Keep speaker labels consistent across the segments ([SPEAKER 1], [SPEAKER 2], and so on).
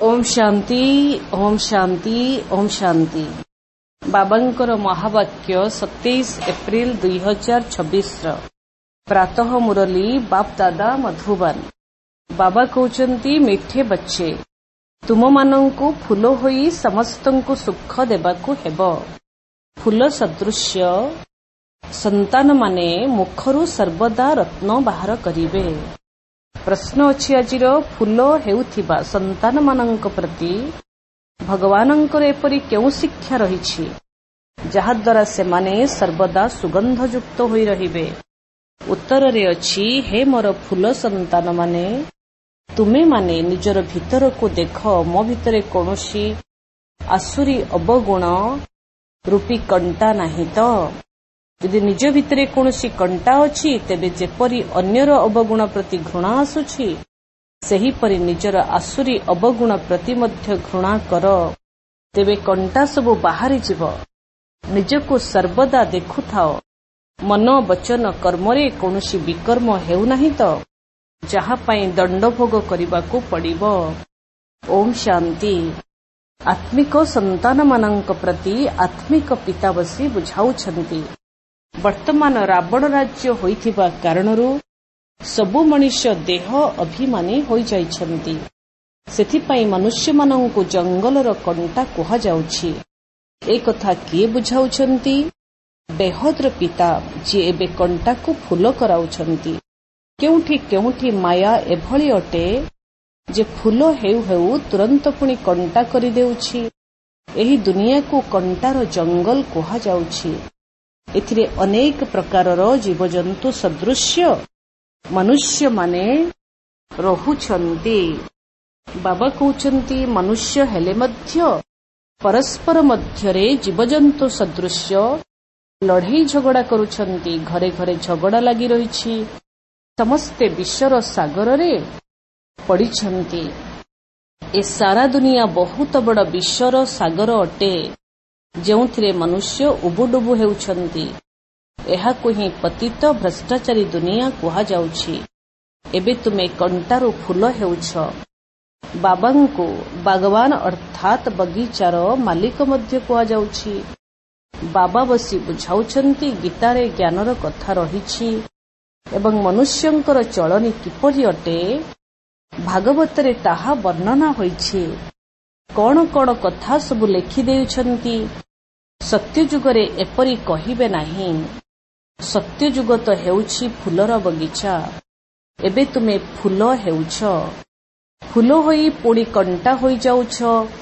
[SPEAKER 1] ओम शांति ओम शांति ओम शांति। बाबांकर महावाक्य 27 एप्रिल 2026 प्रातः मुरली बाप दादा मधुबन। बाबा कहते मिठे बच्चे तुम मानंकु फूल होई समस्तंकु सुख देबाकु हेबो। फूल सदृश्य संतान माने मुखरु सर्वदा रत्न बाहर करिवे। प्रश्न अछि आजिर फूल हेउथिबा संतान मानंक प्रति भगवानंकर एपरि केउ शिक्षा रहिछि जहा द्वारा सेमाने सर्वदा सुगंधयुक्त होई रहिबे। उत्तर रे अछि हे मोर फूल संतान माने तुमे माने निजर भीतर को देख मो भितरे कोनोसी आसुरी अवगुण रूपी कंटा नाही तो। यदि निज भितरे कोनोसी कंटा अछि तेबे जेपरि अन्यर अवगुण प्रति घृणा आसुछि सेही परि निजर आसुरी अवगुण प्रति मध्य घृणा कर, तेबे कंटा सबु बाहरी जीव। निजको सर्वदा देखुथाओ मन वचन कर्मरे कोनोसी विकर्म हेउ नाही तो जहा पई दंड भोग करिबाकू पड़िबो। ओम शांति। आत्मिक संतान मानंक प्रति आत्मिक पिता बसी बुझाउछंती। वर्तमान रावण राज्य होइथिबा कारणरू सबु मनुष्य देह अभिमानी होई जाइछंती। सेथिपई मनुष्य मानंकु जंगलर कंटा कुहा जाउछि। ए कथा किए बुझाउछंती? बेहद्र पिता जे एबे कंटाकु फूल कराउछंती। केउठी केउठी माया एभଳି अटे जे फूल हेउ हेउ तुरंत पुणी कंटा करि देउछि। एही दुनियाकु कंटार जंगल कुहा जाउछि। एथिरे अनेक प्रकारर जीवजंतु सदृश्य मनुष्य माने रहुछंती। बाबा कहउछंती मनुष्य हेले मध्य परस्पर मध्यरे जीवजंतु सदृश्य लड़ाई झगड़ा करुछंती। घरे घरे झगड़ा लागि रहिछि। समस्ते विश्वर सागर रे पड़िछंती। ए सारा दुनिया बहुत बड़ विश्वर सागर अटे जेउथिरे मनुष्य उबुडुबु हेउछंती। एहाकु ही पतित भ्रष्टाचारी दुनिया कुहा जाउछि। एबे तुमे कंटारू फूल हेउछ। बाबांको बागवान अर्थात बगीचार मालिक मध्य कुहा जाउछि। बाबा बसी बुझाउछंती गीतारे ज्ञानर कथा रहिछि एवं मनुष्यंकर चलनी किपरि अटे भागवतरे ताहा वर्णना होइछि। कौन कौन कथा सबु लेखि देउछंती। सत्यजुगरे एपरि कहिबे नाही। सत्यजुग तो हेउछि फूलर बगीचा। एबे तुमे फूल हेउछ। फूल होई पुणी कंटा होई जाउछ।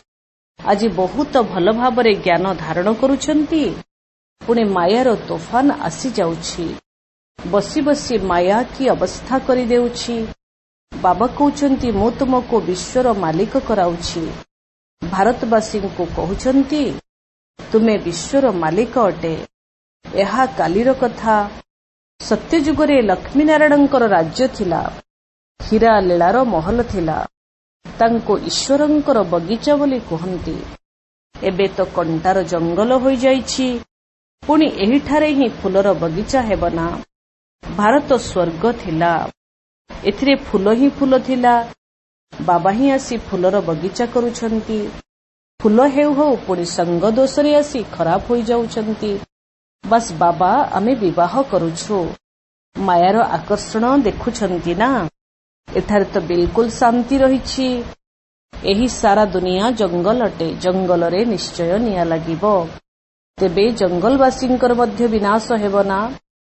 [SPEAKER 1] आज बहुत भल भाबरे ज्ञान धारण करुछंती पुणे मायार तोफान आसी जाउछि। बसी बसी माया की अवस्था करि देउछि। बाबा कहउछंती मो तुमको विश्वर मालिक कराउछि। भारतवासी को कहउछंती तुमे विश्वर मालिक अटे। एहा कालीर कथा। सत्यजुगरे लक्ष्मी नारायणंकर राज्य थिला। हीरा लीलार महल थिला। तांको ईश्वरंकर बगीचा बोली कहंती। एबे तो कंटार जंगल होई जाइछि। पुणी एहिठारे ही फूलर बगीचा हेबना। भारत स्वर्ग थिला। एथिरे फूल ही फूल थिला। बाबा ही आसी फूलर बगीचा करुछंती। फूल हेउ हेउ पुणी संग दोषरे आसी खराब होई जाउछंती। बस बाबा आमे विवाह करुछु। मायार आकर्षण देखुछंती ना। एठारे तो बिल्कुल शांति रहिछि। एही सारा दुनिया जंगल अटे। जंगल रे निश्चय निया लागिबो। तेबे जंगलवासींकर मध्य विनाश हेबना।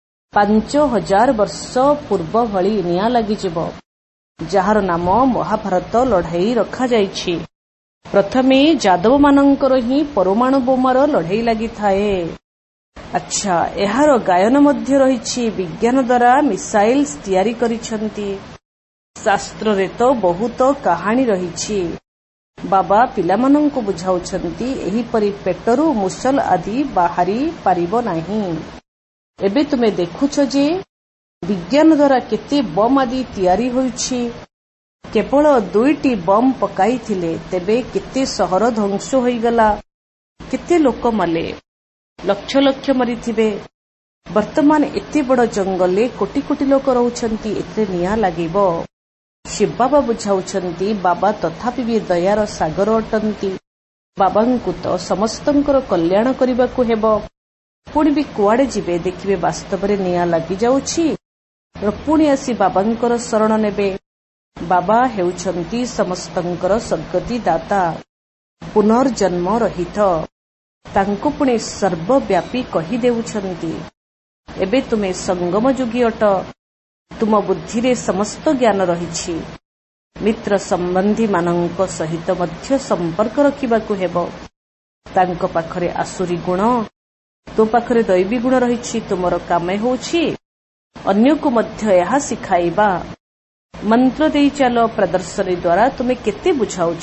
[SPEAKER 1] 5000 वर्ष पूर्व भली निया लागिजिबो जार नाम महाभारत लड़ाई रखा जाइछि। प्रथमे जादव मानंकर ही परमाणु बोमार लड़ाई लागि थाए। अच्छा एहार गायन मध्य रहिछि। विज्ञान द्वारा मिसाइल्स तयारी करिछंती। शास्त्र रे तो बहुत कहानी रहिछि। बाबा पिलामानंकु बुझाउछंती एही परि पेटरू मुसल आदि बाहरी पारिबो नाही। एबे तुमे देखुछ जे विज्ञान द्वारा केते बम आदि तयारी होइछि। केवल 2टी बम पकाइथिले तेबे केते सहर ध्वंस होइगला। केते लोक मले। लक्ष लक्ष मरिथिबे। वर्तमान एते बड़ जंगले कोटी कोटी लोक रहुछंती। एते निया लागिबो। ଶିବ ବାବା ବୁଝାଉଛନ୍ତି ବାବା ତଥାପି ବି ଦୟାର ସାଗର ଅଟନ୍ତି। ବାବାଙ୍କୁ ତ ସମସ୍ତଙ୍କର କଲ୍ୟାଣ କରିବାକୁ ହେବ। ପୁଣି ବି କୁଆଡେ ଯିବେ ଦେଖିବେ ବାସ୍ତବରେ ନିଆଁ ଲାଗିଯାଉଛି। ପୁଣି ଆସି ବାବାଙ୍କର ଶରଣ ନେବେ। ବାବା ହେଉଛନ୍ତି ସମସ୍ତଙ୍କର ସଦ୍ଗତି ଦାତା, ପୁନର୍ଜନ୍ମ ରହିତ। ତାଙ୍କୁ ପୁଣି ସର୍ବବ୍ୟାପୀ କହିଦେଉଛନ୍ତି ଏବେ ତୁମେ ସଙ୍ଗମ ଯୁଗୀ ଅଟ। ତୁମ ବୁଦ୍ଧିରେ ସମସ୍ତ ଜ୍ଞାନ ରହିଛି। ମିତ୍ର ସମ୍ବନ୍ଧୀମାନଙ୍କ ସହିତ ମଧ୍ୟ ସମ୍ପର୍କ ରଖିବାକୁ ହେବ। ତାଙ୍କ ପାଖରେ ଆସୁରୀ ଗୁଣ, ତୋ ପାଖରେ ଦୈବୀ ଗୁଣ ରହିଛି। ତୁମର କାମ ହେଉଛି ଅନ୍ୟକୁ ମଧ୍ୟ ଏହା ଶିଖାଇବା। ମନ୍ତ୍ର ଦେଇ ଚାଲ। ପ୍ରଦର୍ଶନୀ ଦ୍ୱାରା ତୁମେ କେତେ ବୁଝାଉଛ।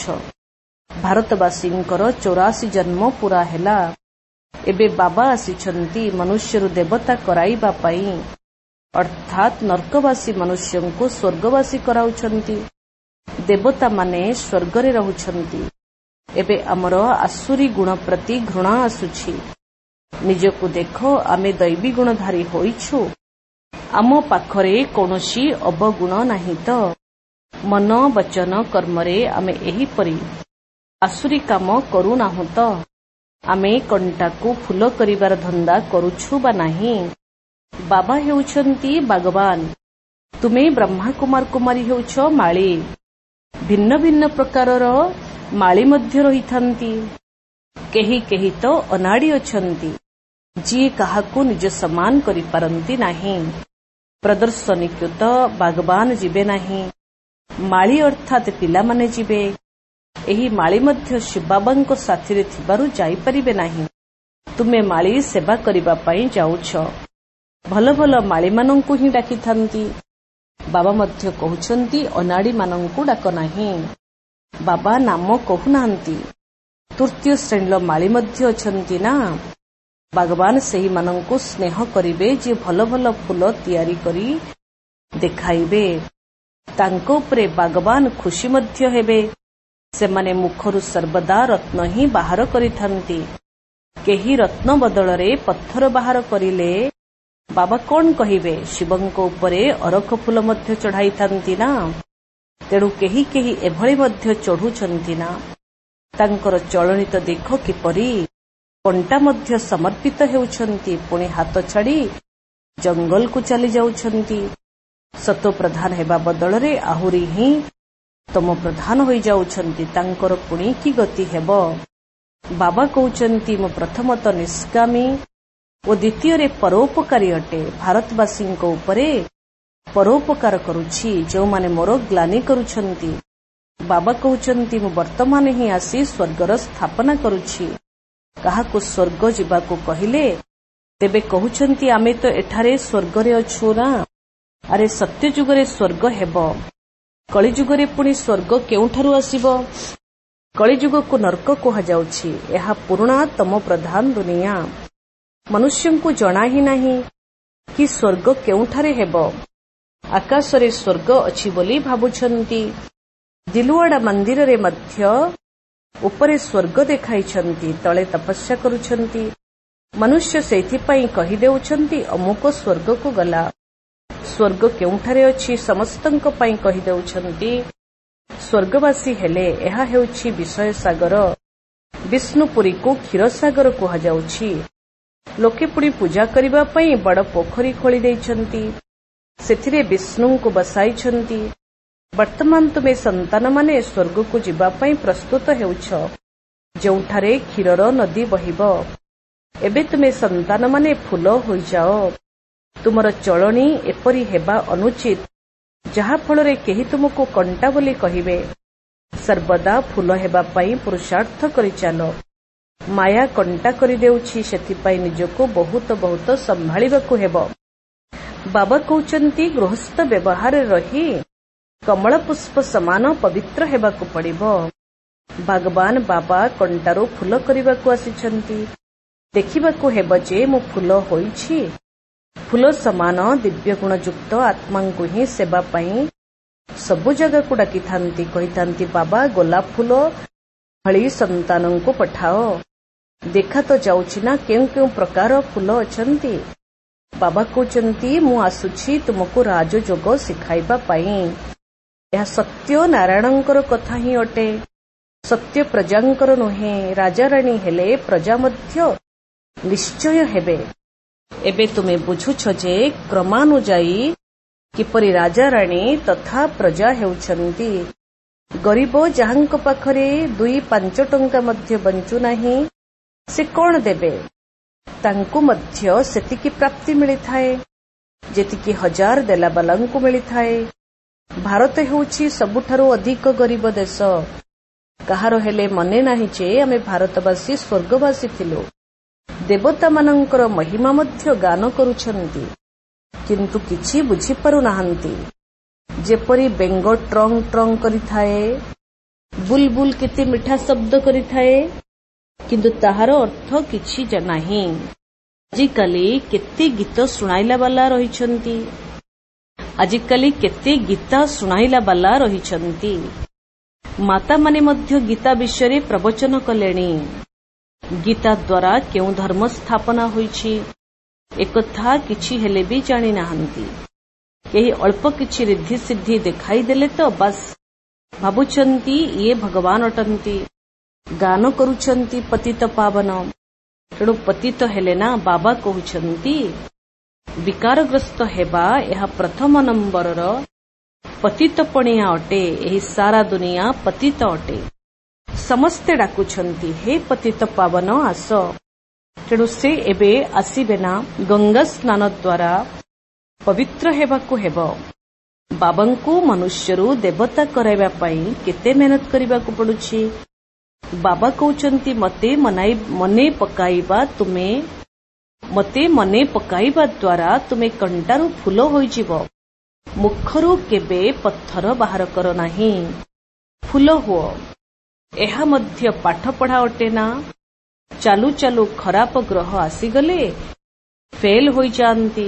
[SPEAKER 1] ଭାରତବାସୀଙ୍କର 84 ଜନ୍ମ ପୂରା ହେଲା। ଏବେ ବାବା ଆସିଛନ୍ତି ମନୁଷ୍ୟରୁ ଦେବତା କରାଇବା ପାଇଁ, ଅର୍ଥାତ୍ ନର୍କବାସୀ ମନୁଷ୍ୟଙ୍କୁ ସ୍ୱର୍ଗବାସୀ କରାଉଛନ୍ତି। ଦେବତାମାନେ ସ୍ୱର୍ଗରେ ରହୁଛନ୍ତି। ଏବେ ଆମର ଆସୁରୀ ଗୁଣ ପ୍ରତି ଘୃଣା ଆସୁଛି। ନିଜକୁ ଦେଖ, ଆମେ ଦୈବୀ ଗୁଣଧାରୀ ହୋଇଛୁ। ଆମ ପାଖରେ କୌଣସି ଅବଗୁଣ ନାହିଁ ତ? ମନ, ବଚନ, କର୍ମରେ ଆମେ ଏହିପରି ଆସୁରୀ କାମ କରୁନାହୁଁ ତ? ଆମେ କଣ୍ଟାକୁ ଫୁଲ କରିବାର ଧନ୍ଦା କରୁଛୁ ବା ନାହିଁ? ବାବା ହେଉଛନ୍ତି ଭଗବାନ। ତୁମେ ବ୍ରହ୍ମା କୁମାର କୁମାରୀ ହେଉଛ ମାଳି। ଭିନ୍ନ ଭିନ୍ନ ପ୍ରକାରର ମାଳି ମଧ୍ୟ ରହିଥାନ୍ତି। କେହି କେହି ତ ଅନାଡ଼ି ଅଛନ୍ତି, ଯିଏ କାହାକୁ ନିଜ ସମାନ କରିପାରନ୍ତି ନାହିଁ। ପ୍ରଦର୍ଶନୀକୁ ତ ଭଗବାନ ଯିବେ ନାହିଁ, ମାଳି ଅର୍ଥାତ୍ ପିଲାମାନେ ଯିବେ। ଏହି ମାଳି ମଧ୍ୟ ଶିବ ବାବାଙ୍କ ସାଥିରେ ଥିବାରୁ ଯାଇପାରିବେ ନାହିଁ। ତୁମେ ମାଳି ସେବା କରିବା ପାଇଁ ଯାଉଛ। ଭଲ ଭଲ ମାଳିମାନଙ୍କୁ ହିଁ ଡାକିଥାନ୍ତି। ବାବା ମଧ୍ୟ କହୁଛନ୍ତି ଅନାଡ଼ିମାନଙ୍କୁ ଡାକ ନାହିଁ। ବାବା ନାମ କହୁନାହାନ୍ତି। ତୃତୀୟ ଶ୍ରେଣୀର ମାଳି ମଧ୍ୟ ଅଛନ୍ତି ନା। ଭଗବାନ ସେହିମାନଙ୍କୁ ସ୍ନେହ କରିବେ ଯିଏ ଭଲ ଭଲ ଫୁଲ ତିଆରି କରି ଦେଖାଇବେ। ତାଙ୍କ ଉପରେ ଭଗବାନ ଖୁସି ମଧ୍ୟ ହେବେ। ସେମାନେ ମୁଖରୁ ସର୍ବଦା ରତ୍ନ ହିଁ ବାହାର କରିଥାନ୍ତି। କେହି ରତ୍ନ ବଦଳରେ ପଥର ବାହାର କରିଲେ ବାବା କଣ କହିବେ? ଶିବଙ୍କ ଉପରେ ଅରଖ ଫୁଲ ମଧ୍ୟ ଚଢ଼ାଇଥାନ୍ତି ନା। ତେଣୁ କେହି କେହି ଏଭଳି ମଧ୍ୟ ଚଢ଼ୁଛନ୍ତି ନା। ତାଙ୍କର ଚଳଣି ତ ଦେଖ କିପରି। କଣ୍ଟା ମଧ୍ୟ ସମର୍ପିତ ହେଉଛନ୍ତି, ପୁଣି ହାତ ଛାଡ଼ି ଜଙ୍ଗଲକୁ ଚାଲି ଯାଉଛନ୍ତି। ସତ ପ୍ରଧାନ ହେବା ବଦଳରେ ଆହୁରି ହିଁ ତମ ପ୍ରଧାନ ହୋଇଯାଉଛନ୍ତି। ତାଙ୍କର ପୁଣି କି ଗତି ହେବ? ବାବା କହୁଛନ୍ତି ମୁଁ ପ୍ରଥମତଃ ନିଷ୍କାମୀ ଓ ଦ୍ୱିତୀୟରେ ପରୋପକାରୀ ଅଟେ। ଭାରତବାସୀଙ୍କ ଉପରେ ପରୋପକାର କରୁଛି, ଯେଉଁମାନେ ମୋର ଗ୍ଲାନି କରୁଛନ୍ତି। ବାବା କହୁଛନ୍ତି ମୁଁ ବର୍ତ୍ତମାନ ହିଁ ଆସି ସ୍ୱର୍ଗର ସ୍ଥାପନା କରୁଛି। କାହାକୁ ସ୍ୱର୍ଗ ଯିବାକୁ କହିଲେ ତେବେ କହୁଛନ୍ତି ଆମେ ତ ଏଠାରେ ସ୍ୱର୍ଗରେ ଅଛୁ ନା। ଆରେ ସତ୍ୟ ଯୁଗରେ ସ୍ୱର୍ଗ ହେବ, କଳିଯୁଗରେ ପୁଣି ସ୍ୱର୍ଗ କେଉଁଠାରୁ ଆସିବ? କଳିଯୁଗକୁ ନର୍କ କୁହାଯାଉଛି। ଏହା ପୁରୁଣା ତମ ପ୍ରଧାନ ଦୁନିଆ। ମନୁଷ୍ୟଙ୍କୁ ଜଣା ହିଁ ନାହିଁ କି ସ୍ୱର୍ଗ କେଉଁଠାରେ ହେବ। ଆକାଶରେ ସ୍ୱର୍ଗ ଅଛି ବୋଲି ଭାବୁଛନ୍ତି। ଦିଲୱାଡା ମନ୍ଦିରରେ ମଧ୍ୟ ଉପରେ ସ୍ୱର୍ଗ ଦେଖାଇଛନ୍ତି, ତଳେ ତପସ୍ୟା କରୁଛନ୍ତି। ମନୁଷ୍ୟ ସେଇଥିପାଇଁ କହିଦେଉଛନ୍ତି ଅମୁକ ସ୍ୱର୍ଗକୁ ଗଲା। ସ୍ୱର୍ଗ କେଉଁଠାରେ ଅଛି ସମସ୍ତଙ୍କ ପାଇଁ କହିଦେଉଛନ୍ତି। ସ୍ୱର୍ଗବାସୀ ହେଲେ ଏହା ହେଉଛି ବିଷୟ ସାଗର। ବିଷ୍ଣୁପୁରୀକୁ କ୍ଷୀରସାଗର କୁହାଯାଉଛି। ଲୋକେ ପୁଣି ପୂଜା କରିବା ପାଇଁ ବଡ଼ ପୋଖରୀ ଖୋଳି ଦେଇଛନ୍ତି। ସେଥିରେ ବିଷ୍ଣୁଙ୍କୁ ବସାଇଛନ୍ତି। ବର୍ତ୍ତମାନ ତୁମେ ସନ୍ତାନମାନେ ସ୍ୱର୍ଗକୁ ଯିବା ପାଇଁ ପ୍ରସ୍ତୁତ ହେଉଛ, ଯେଉଁଠାରେ କ୍ଷୀରର ନଦୀ ବହିବ। ଏବେ ତୁମେ ସନ୍ତାନମାନେ ଫୁଲ ହୋଇଯାଅ। ତୁମର ଚଳଣି ଏପରି ହେବା ଅନୁଚିତ, ଯାହାଫଳରେ କେହି ତୁମକୁ କଣ୍ଟା ବୋଲି କହିବେ। ସର୍ବଦା ଫୁଲ ହେବା ପାଇଁ ପୁରୁଷାର୍ଥ କରିଚାଲ। ମାୟା କଣ୍ଟା କରିଦେଉଛି, ସେଥିପାଇଁ ନିଜକୁ ବହୁତ ବହୁତ ସମ୍ଭାଳିବାକୁ ହେବ। ବାବା କହୁଛନ୍ତି ଗୃହସ୍ଥ ବ୍ୟବହାରରେ ରହି କମଳ ପୁଷ୍ପ ସମାନ ପବିତ୍ର ହେବାକୁ ପଡ଼ିବ। ଭଗବାନ ବାବା କଣ୍ଟାରୁ ଫୁଲ କରିବାକୁ ଆସିଛନ୍ତି। ଦେଖିବାକୁ ହେବ ଯେ ମୁଁ ଫୁଲ ହୋଇଛି। ଫୁଲ ସମାନ ଦିବ୍ୟଗୁଣ ଯୁକ୍ତ ଆତ୍ମାଙ୍କୁ ହିଁ ସେବା ପାଇଁ ସବୁ ଜାଗାକୁ ଡାକିଥାନ୍ତି। କହିଥାନ୍ତି ବାବା ଗୋଲାପ ଫୁଲ ଭଳି ସନ୍ତାନଙ୍କୁ ପଠାଅ। ଦେଖା ତ ଯାଉଛି ନା କେଉଁ କେଉଁ ପ୍ରକାର ଫୁଲ ଅଛନ୍ତି। ବାବା କହୁଛନ୍ତି ମୁଁ ଆସୁଛି ତୁମକୁ ରାଜଯୋଗ ଶିଖାଇବା ପାଇଁ। ଏହା ସତ୍ୟ ନାରାୟଣଙ୍କର କଥା ହିଁ ଅଟେ। ସତ୍ୟ ପ୍ରଜାଙ୍କର ନୁହେଁ। ରାଜାରାଣୀ ହେଲେ ପ୍ରଜା ମଧ୍ୟ ନିଶ୍ଚୟ ହେବେ। ଏବେ ତୁମେ ବୁଝୁଛ ଯେ କ୍ରମାନୁଯାୟୀ କିପରି ରାଜାରାଣୀ ତଥା ପ୍ରଜା ହେଉଛନ୍ତି। ଗରିବ ଯାହାଙ୍କ ପାଖରେ 2-5 ଟଙ୍କା ମଧ୍ୟ ବଞ୍ଚୁନାହିଁ, ସେ କଣ ଦେବେ? ତାଙ୍କୁ ମଧ୍ୟ ସେତିକି ପ୍ରାପ୍ତି ମିଳିଥାଏ ଯେତିକି 1000 ଦେଲାବାଲାଙ୍କୁ ମିଳିଥାଏ। ଭାରତ ହେଉଛି ସବୁଠାରୁ ଅଧିକ ଗରିବ ଦେଶ। କାହାର ହେଲେ ମନେ ନାହିଁ ଯେ ଆମେ ଭାରତବାସୀ ସ୍ୱର୍ଗବାସୀ ଥିଲୁ। ଦେବତାମାନଙ୍କର ମହିମା ମଧ୍ୟ ଗାନ କରୁଛନ୍ତି, କିନ୍ତୁ କିଛି ବୁଝିପାରୁନାହାନ୍ତି। ଯେପରି ବେଙ୍ଗ ଟ୍ରଙ୍ଗ ଟ୍ରଙ୍ଗ କରିଥାଏ, ବୁଲବୁଲ କେତେ ମିଠା ଶବ୍ଦ କରିଥାଏ, କିନ୍ତୁ ତାହାର ଅର୍ଥ କିଛି ନାହିଁ। ଆଜିକାଲି କେତେ ଗୀତ ଶୁଣାଇଲା ବାଲା ରହିଛନ୍ତି। ମାତାମାନେ ମଧ୍ୟ ଗୀତା ବିଷୟରେ ପ୍ରବଚନ କଲେଣି। ଗୀତା ଦ୍ୱାରା କେଉଁ ଧର୍ମ ସ୍ଥାପନା ହୋଇଛି ଏକଥା କିଛି ହେଲେ ବି ଜାଣିନାହାନ୍ତି। କେହି ଅଳ୍ପ କିଛି ରିଦ୍ଧି ସିଦ୍ଧି ଦେଖାଇଦେଲେ ତ ବାସ୍ ଭାବୁଛନ୍ତି ଇଏ ଭଗବାନ ଅଟନ୍ତି। ଗାନ କରୁଛନ୍ତି ପତିତ ପାବନ। ତେଣୁ ପତିତ ହେଲେ ନା ବାବା କହୁଛନ୍ତି ବିକାରଗ୍ରସ୍ତ ହେବା ଏହା ପ୍ରଥମ ନମ୍ବରର ପତିତପଣିଆ ଅଟେ। ଏହି ସାରା ଦୁନିଆ ପତିତ ଅଟେ। ସମସ୍ତେ ଡାକୁଛନ୍ତି ହେ ପତିତ ପାବନ ଆସ। ତେଣୁ ସେ ଏବେ ଆସିବେ ନା ଗଙ୍ଗା ସ୍ନାନ ଦ୍ୱାରା ପବିତ୍ର ହେବାକୁ ହେବ। ବାବାଙ୍କୁ ମନୁଷ୍ୟରୁ ଦେବତା କରାଇବା ପାଇଁ କେତେ ମେହନତ କରିବାକୁ ପଡୁଛି। ବାବା କହୁଛନ୍ତି ମତେ ମନେ ପକାଇବା ଦ୍ୱାରା ତୁମେ କଣ୍ଟାରୁ ଫୁଲ ହୋଇଯିବ। ମୁଖରୁ କେବେ ପଥର ବାହାର କର ନାହିଁ, ଫୁଲ ହୁଅ। ଏହା ମଧ୍ୟ ପାଠପଢା ଅଟେ ନା। ଚାଲୁ ଚାଲୁ ଖରାପ ଗ୍ରହ ଆସିଗଲେ ଫେଲ୍ ହୋଇଯାଆନ୍ତି।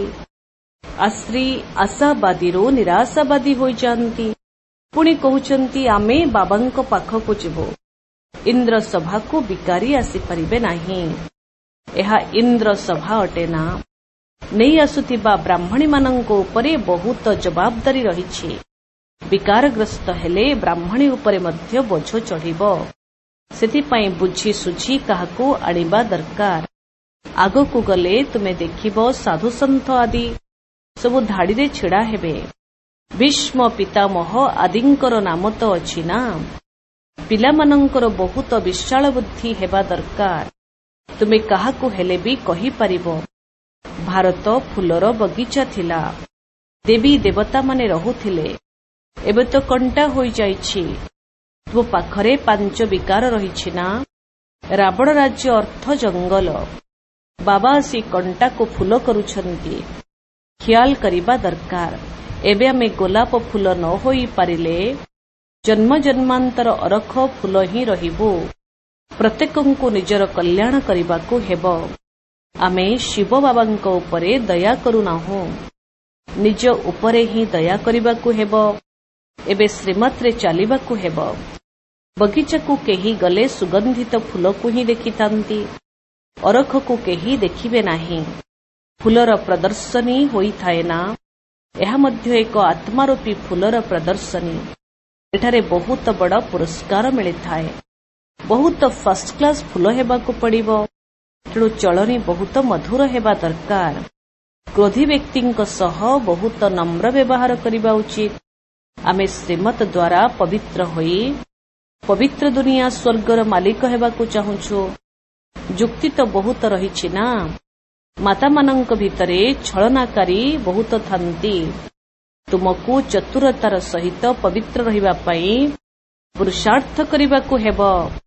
[SPEAKER 1] ଆଶାବାଦୀରୁ ନିରାଶାବାଦୀ ହୋଇଯାଆନ୍ତି। ପୁଣି କହୁଛନ୍ତି ଆମେ ବାବାଙ୍କ ପାଖକୁ ଯିବୁ। ଇନ୍ଦ୍ର ସଭାକୁ ବିକାରୀ ଆସିପାରିବେ ନାହିଁ। ଏହା ଇନ୍ଦ୍ର ସଭା ଅଟେ ନା। ନେଇ ଆସୁଥିବା ବ୍ରାହ୍ମଣୀମାନଙ୍କ ଉପରେ ବହୁତ ଜବାବଦାରୀ ରହିଛି। ବିକାରଗ୍ରସ୍ତ ହେଲେ ବ୍ରାହ୍ମଣୀ ଉପରେ ମଧ୍ୟ ବୋଝ ଚଢ଼ିବ। ସେଥିପାଇଁ ବୁଝି ସୁଝି କାହାକୁ ଆଣିବା ଦରକାର। ଆଗକୁ ଗଲେ ତୁମେ ଦେଖିବ ସାଧୁସନ୍ଥ ଆଦି ସବୁ ଧାଡିରେ ଛିଡା ହେବେ। ଭୀଷ୍ମ ପିତାମହ ଆଦିଙ୍କର ନାମ ତ ଅଛି ନା। ପିଲାମାନଙ୍କର ବହୁତ ବିଶାଳ ବୁଦ୍ଧି ହେବା ଦରକାର। ତୁମେ କାହାକୁ ହେଲେ ବି କହିପାରିବ ଭାରତ ଫୁଲର ବଗିଚା ଥିଲା, ଦେବୀ ଦେବତାମାନେ ରହୁଥିଲେ, ଏବେ ତ କଣ୍ଟା ହୋଇଯାଇଛି। ତୁମ ପାଖରେ 5 ବିକାର ରହିଛି ନା। ରାବଣ ରାଜ୍ୟ ଅର୍ଥ ଜଙ୍ଗଲ। ବାବା ଆସି କଣ୍ଟାକୁ ଫୁଲ କରୁଛନ୍ତି। ଖିଆଲ କରିବା ଦରକାର। ଏବେ ଆମେ ଗୋଲାପ ଫୁଲ ନ ହୋଇପାରିଲେ ଜନ୍ମ ଜନ୍ମାନ୍ତର ଅରଖ ଫୁଲ ହିଁ ରହିବୁ। ପ୍ରତ୍ୟେକଙ୍କୁ ନିଜର କଲ୍ୟାଣ କରିବାକୁ ହେବ। ଆମେ ଶିବ ବାବାଙ୍କ ଉପରେ ଦୟା କରୁନାହୁଁ, ନିଜ ଉପରେ ହିଁ ଦୟା କରିବାକୁ ହେବ। ଏବେ ଶ୍ରୀମତରେ ଚାଲିବାକୁ ହେବ। ବଗିଚାକୁ କେହି ଗଲେ ସୁଗନ୍ଧିତ ଫୁଲକୁ ହିଁ ଦେଖିଥାନ୍ତି, ଅରଖକୁ କେହି ଦେଖିବେ ନାହିଁ। ଫୁଲର ପ୍ରଦର୍ଶନୀ ହୋଇଥାଏ ନା। ଏହା ମଧ୍ୟ ଏକ ଆତ୍ମାରୂପୀ ଫୁଲର ପ୍ରଦର୍ଶନୀ। ଏଠାରେ ବହୁତ ବଡ଼ ପୁରସ୍କାର ମିଳିଥାଏ। ବହୁତ ଫାଷ୍ଟ କ୍ଲାସ୍ ଫୁଲ ହେବାକୁ ପଡ଼ିବ। ତେଣୁ ଚଳଣି ବହୁତ ମଧୁର ହେବା ଦରକାର। କ୍ରୋଧୀ ବ୍ୟକ୍ତିଙ୍କ ସହ ବହୁତ ନମ୍ର ବ୍ୟବହାର କରିବା ଉଚିତ। ଆମେ ଶ୍ରୀମତ ଦ୍ୱାରା ପବିତ୍ର ହୋଇ ପବିତ୍ର ଦୁନିଆ ସ୍ୱର୍ଗର ମାଲିକ ହେବାକୁ ଚାହୁଁଛୁ। ଯୁକ୍ତି ତ ବହୁତ ରହିଛି ନା। ମାତାମାନଙ୍କ ଭିତରେ ଛଳନାକାରୀ ବହୁତ ଥାନ୍ତି। ତୁମକୁ ଚତୁରତାର ସହିତ ପବିତ୍ର ରହିବା ପାଇଁ ପୁରୁଷାର୍ଥ କରିବାକୁ ହେବ।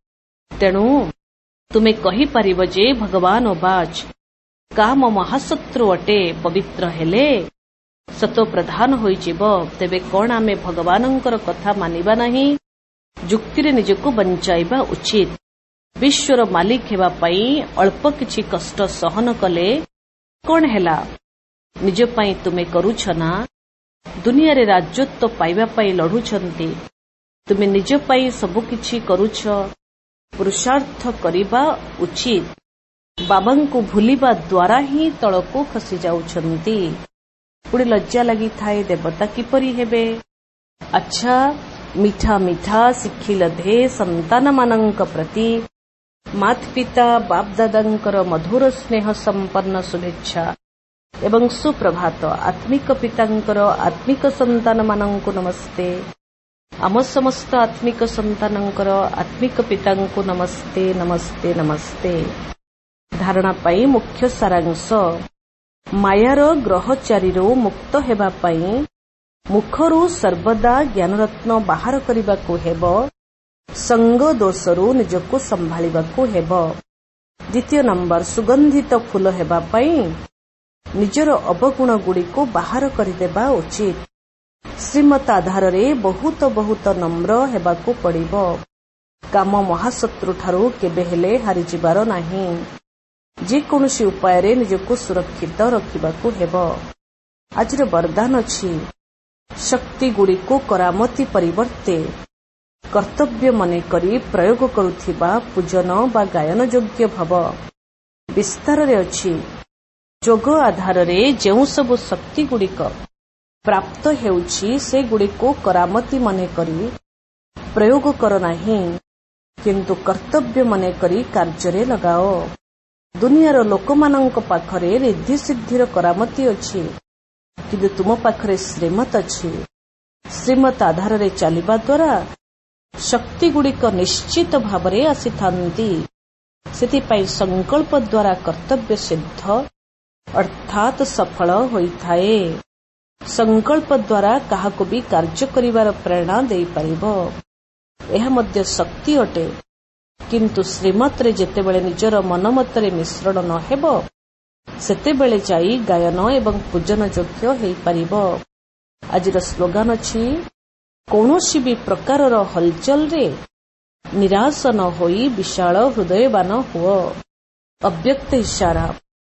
[SPEAKER 1] ତେଣୁ ତୁମେ କହିପାରିବ ଯେ ଭଗବାନ ବାଜ କାମ ମହାଶତ୍ରୁ ଅଟେ। ପବିତ୍ର ହେଲେ ସତ ପ୍ରଧାନ ହୋଇଯିବ। ତେବେ କଣ ଆମେ ଭଗବାନଙ୍କର କଥା ମାନିବା ନାହିଁ? ଯୁକ୍ତିରେ ନିଜକୁ ବଞ୍ଚାଇବା ଉଚିତ। ବିଶ୍ୱର ମାଲିକ ହେବା ପାଇଁ ଅଳ୍ପ କିଛି କଷ୍ଟ ସହନ କଲେ କଣ ହେଲା? ନିଜ ପାଇଁ ତୁମେ କରୁଛ ନା। ଦୁନିଆରେ ରାଜତ୍ୱ ପାଇବା ପାଇଁ ଲଢୁଛନ୍ତି। ତୁମେ ନିଜ ପାଇଁ ସବୁକିଛି କରୁଛ। ପୁରୁଷାର୍ଥ କରିବା ଉଚିତ। ବାବାଙ୍କୁ ଭୁଲିବା ଦ୍ୱାରା ହିଁ ତଳକୁ ଖସି ଯାଉଛନ୍ତି। ପୁଣି ଲଜ୍ଜା ଲାଗିଥାଏ ଦେବତା କିପରି ହେବେ? ଆଚ୍ଛା ମିଠା ମିଠା ଶିଖିଲ ଧେ ସନ୍ତାନମାନଙ୍କ ପ୍ରତି ମାତ ପିତା ବାପ ଦାଦାଙ୍କର ମଧୁର ସ୍ନେହ ସମ୍ପନ୍ନ ଶୁଭେଚ୍ଛା ଏବଂ ସୁପ୍ରଭାତ। ଆତ୍ମିକ ପିତାଙ୍କର ଆତ୍ମିକ ସନ୍ତାନମାନଙ୍କୁ ନମସ୍ତେ। ଆମ ସମସ୍ତ ଆତ୍ମିକ ସନ୍ତାନଙ୍କର ଆତ୍ମିକ ପିତାଙ୍କୁ ନମସ୍ତେ ନମସ୍ତେ ନମସ୍ତେ। ଧାରଣା ପାଇଁ ମୁଖ୍ୟ ସାରାଂଶ। ମାୟାର ଗ୍ରହଚାରୀରୁ ମୁକ୍ତ ହେବା ପାଇଁ ମୁଖରୁ ସର୍ବଦା ଜ୍ଞାନରତ୍ନ ବାହାର କରିବାକୁ ହେବ। ସଙ୍ଗ ଦୋଷରୁ ନିଜକୁ ସମ୍ଭାଳିବାକୁ ହେବ। ଦ୍ୱିତୀୟ ନମ୍ବର, ସୁଗନ୍ଧିତ ଫୁଲ ହେବା ପାଇଁ ନିଜର ଅବଗୁଣଗୁଡ଼ିକୁ ବାହାର କରିଦେବା ଉଚିତ। ଶ୍ରୀମତ ଆଧାରରେ ବହୁତ ବହୁତ ନମ୍ର ହେବାକୁ ପଡ଼ିବ। କାମ ମହାଶତ୍ରୁଠାରୁ କେବେ ହେଲେ ହାରିଯିବାର ନାହିଁ। ଯେକୌଣସି ଉପାୟରେ ନିଜକୁ ସୁରକ୍ଷିତ ରଖିବାକୁ ହେବ। ଆଜିର ବରଦାନ ଅଛି, ଶକ୍ତିଗୁଡ଼ିକୁ କରାମତି ପରିବର୍ତ୍ତେ କର୍ତ୍ତବ୍ୟ ମନେକରି ପ୍ରୟୋଗ କରୁଥିବା ପୂଜନ ବା ଗାୟନ ଯୋଗ୍ୟ ଭବ। ବିସ୍ତାରରେ ଅଛି, ଯୋଗ ଆଧାରରେ ଯେଉଁ ସବୁ ଶକ୍ତିଗୁଡ଼ିକ ପ୍ରାପ୍ତ ହେଉଛି ସେଗୁଡ଼ିକୁ କରାମତି ମନେକରି ପ୍ରୟୋଗ କର ନାହିଁ, କିନ୍ତୁ କର୍ତ୍ତବ୍ୟ ମନେକରି କାର୍ଯ୍ୟରେ ଲଗାଅ। ଦୁନିଆର ଲୋକମାନଙ୍କ ପାଖରେ ରିଦ୍ଧି ସିଦ୍ଧିର କରାମତି ଅଛି, କିନ୍ତୁ ତୁମ ପାଖରେ ଶ୍ରୀମତ ଅଛି। ଶ୍ରୀମତ ଆଧାରରେ ଚାଲିବା ଦ୍ୱାରା ଶକ୍ତିଗୁଡ଼ିକ ନିଶ୍ଚିତ ଭାବରେ ଆସିଥାନ୍ତି। ସେଥିପାଇଁ ସଂକଳ୍ପ ଦ୍ୱାରା କର୍ତ୍ତବ୍ୟ ସିଦ୍ଧ ଅର୍ଥାତ୍ ସଫଳ ହୋଇଥାଏ। ସଂକଳ୍ପ ଦ୍ୱାରା କାହାକୁ ବି କାର୍ଯ୍ୟ କରିବାର ପ୍ରେରଣା ଦେଇପାରିବ। ଏହା ମଧ୍ୟ ଶକ୍ତି ଅଟେ, କିନ୍ତୁ ଶ୍ରୀମତରେ ଯେତେବେଳେ ନିଜର ମନମତରେ ମିଶ୍ରଣ ନ ହେବ ସେତେବେଳେ ଯାଇ ଗାୟନ ଏବଂ ପୂଜନ ଯୋଗ୍ୟ ହୋଇପାରିବ। ଆଜିର ସ୍ଲୋଗାନ ଅଛି, କୌଣସି ବି ପ୍ରକାରର ହଲଚଲରେ ନିରାଶ ନ ହୋଇ ବିଶାଳ ହୃଦୟବାନ ହୁଅ। ଅବ୍ୟକ୍ତ ଇଶାରା।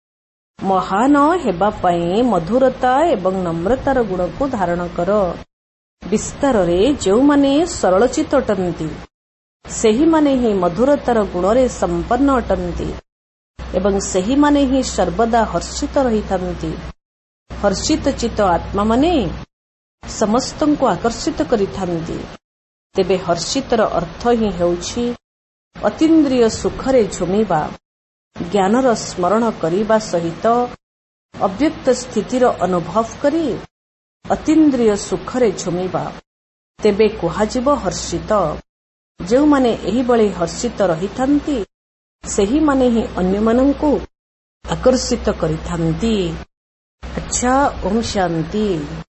[SPEAKER 1] ମହାନ ହେବା ପାଇଁ ମଧୁରତା ଏବଂ ନମ୍ରତାର ଗୁଣକୁ ଧାରଣ କର। ବିସ୍ତାରରେ, ଯେଉଁମାନେ ସରଳଚିତ ଅଟନ୍ତି ସେହିମାନେ ହିଁ ମଧୁରତାର ଗୁଣରେ ସମ୍ପନ୍ନ ଅଟନ୍ତି ଏବଂ ସେହିମାନେ ହିଁ ସର୍ବଦା ହର୍ଷିତ ରହିଥାନ୍ତି। ହର୍ଷିତ ଚିତ୍ତ ଆତ୍ମାମାନେ ସମସ୍ତଙ୍କୁ ଆକର୍ଷିତ କରିଥାନ୍ତି। ତେବେ ହର୍ଷିତର ଅର୍ଥ ହିଁ ହେଉଛି ଅତୀନ୍ଦ୍ରିୟ ସୁଖରେ ଝୁମିବା, ଜ୍ଞାନର ସ୍ମରଣ କରିବା ସହିତ ଅବ୍ୟକ୍ତ ସ୍ଥିତିର ଅନୁଭବ କରି ଅତୀନ୍ଦ୍ରିୟ ସୁଖରେ ଝୁମିବା। ତେବେ କୁହାଯିବ ହର୍ଷିତ। ଯେଉଁମାନେ ଏହିଭଳି ହର୍ଷିତ ରହିଥାନ୍ତି ସେହିମାନେ ହିଁ ଅନ୍ୟମାନଙ୍କୁ ଆକର୍ଷିତ କରିଥାନ୍ତି। ଆଚ୍ଛା, ଓମ୍ ଶାନ୍ତି।